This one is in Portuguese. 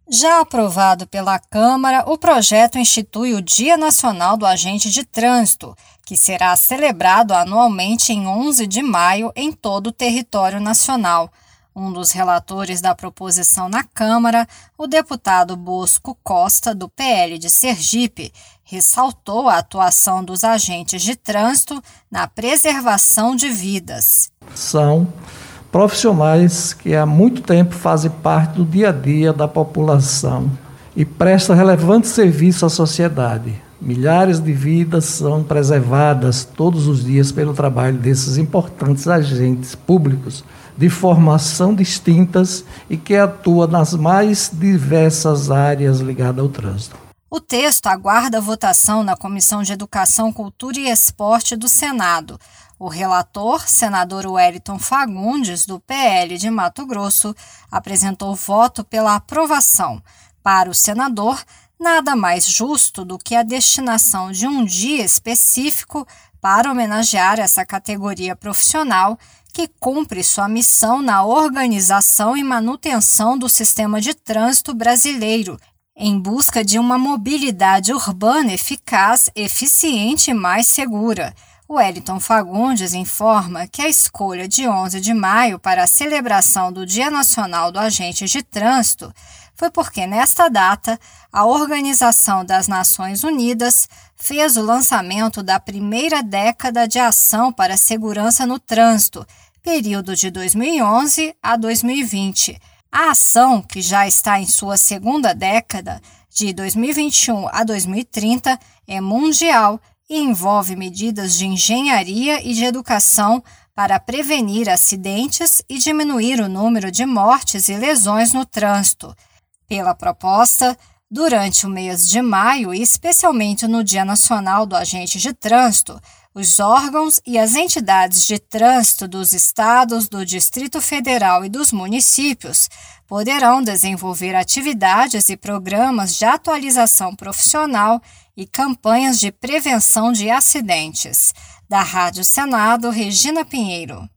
Já aprovado pela Câmara, o projeto institui o Dia Nacional do Agente de Trânsito, que será celebrado anualmente em 11 de maio em todo o território nacional. Um dos relatores da proposição na Câmara, o deputado Bosco Costa, do PL de Sergipe, ressaltou a atuação dos agentes de trânsito na preservação de vidas. São profissionais que há muito tempo fazem parte do dia a dia da população e prestam relevante serviço à sociedade. Milhares de vidas são preservadas todos os dias pelo trabalho desses importantes agentes públicos de formação distintas e que atuam nas mais diversas áreas ligadas ao trânsito. O texto aguarda votação na Comissão de Educação, Cultura e Esporte do Senado. O relator, senador Wellington Fagundes, do PL de Mato Grosso, apresentou voto pela aprovação. Para o senador, nada mais justo do que a destinação de um dia específico para homenagear essa categoria profissional que cumpre sua missão na organização e manutenção do sistema de trânsito brasileiro, em busca de uma mobilidade urbana eficaz, eficiente e mais segura. Wellington Fagundes informa que a escolha de 11 de maio para a celebração do Dia Nacional do Agente de Trânsito foi porque, nesta data, a Organização das Nações Unidas fez o lançamento da primeira década de ação para a segurança no trânsito, período de 2011 a 2020. A ação, que já está em sua segunda década, de 2021 a 2030, é mundial e envolve medidas de engenharia e de educação para prevenir acidentes e diminuir o número de mortes e lesões no trânsito. Pela proposta, durante o mês de maio e especialmente no Dia Nacional do Agente de Trânsito, os órgãos e as entidades de trânsito dos estados, do Distrito Federal e dos municípios poderão desenvolver atividades e programas de atualização profissional e campanhas de prevenção de acidentes. Da Rádio Senado, Regina Pinheiro.